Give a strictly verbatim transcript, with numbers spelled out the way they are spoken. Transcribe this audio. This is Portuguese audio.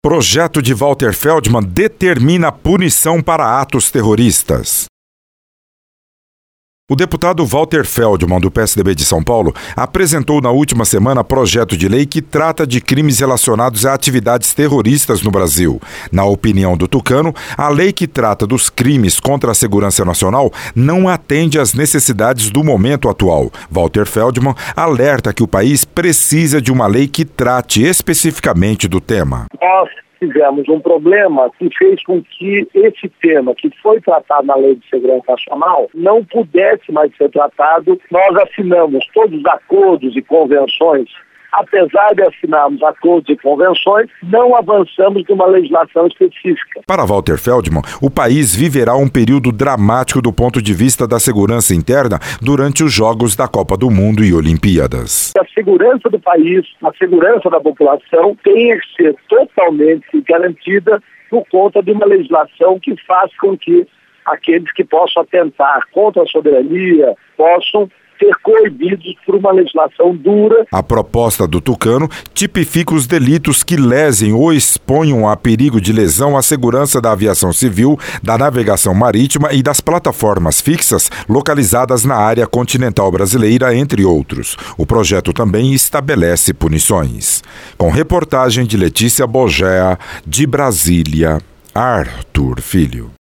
Projeto de Walter Feldman determina punição para atos terroristas. O deputado Walter Feldman, do P S D B de São Paulo, apresentou na última semana projeto de lei que trata de crimes relacionados a atividades terroristas no Brasil. Na opinião do tucano, a lei que trata dos crimes contra a segurança nacional não atende às necessidades do momento atual. Walter Feldman alerta que o país precisa de uma lei que trate especificamente do tema. Nós tivemos um problema que fez com que esse tema, que foi tratado na Lei de Segurança Nacional, não pudesse mais ser tratado. Nós assinamos todos os acordos e convenções. Apesar de assinarmos acordos e convenções, não avançamos numa legislação específica. Para Walter Feldman, o país viverá um período dramático do ponto de vista da segurança interna durante os Jogos da Copa do Mundo e Olimpíadas. A segurança do país, a segurança da população tem que ser totalmente garantida por conta de uma legislação que faz com que aqueles que possam atentar contra a soberania possam ser coibidos por uma legislação dura. A proposta do tucano tipifica os delitos que lesem ou exponham a perigo de lesão à segurança da aviação civil, da navegação marítima e das plataformas fixas localizadas na área continental brasileira, entre outros. O projeto também estabelece punições. Com reportagem de Letícia Bogea, de Brasília, Arthur Filho.